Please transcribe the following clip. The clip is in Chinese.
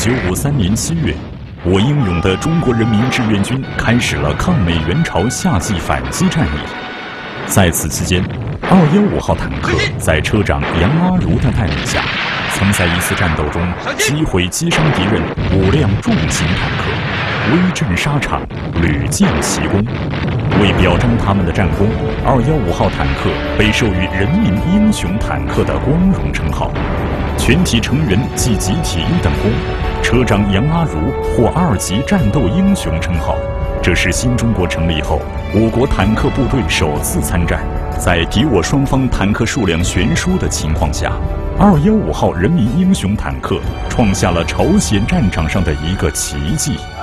1953年7月，我英勇的中国人民志愿军开始了抗美援朝夏季反击战役。在此期间，215号坦克在车长杨阿如的带领下，曾在一次战斗中击毁击伤敌人5辆重型坦克，威震沙场，屡建奇功。为表彰他们的战功，215号坦克被授予人民英雄坦克的光荣称号。全体成员记集体1等功，车长杨阿如获2级战斗英雄称号。这是新中国成立后，我国坦克部队首次参战，在敌我双方坦克数量悬殊的情况下，215号人民英雄坦克创下了朝鲜战场上的一个奇迹。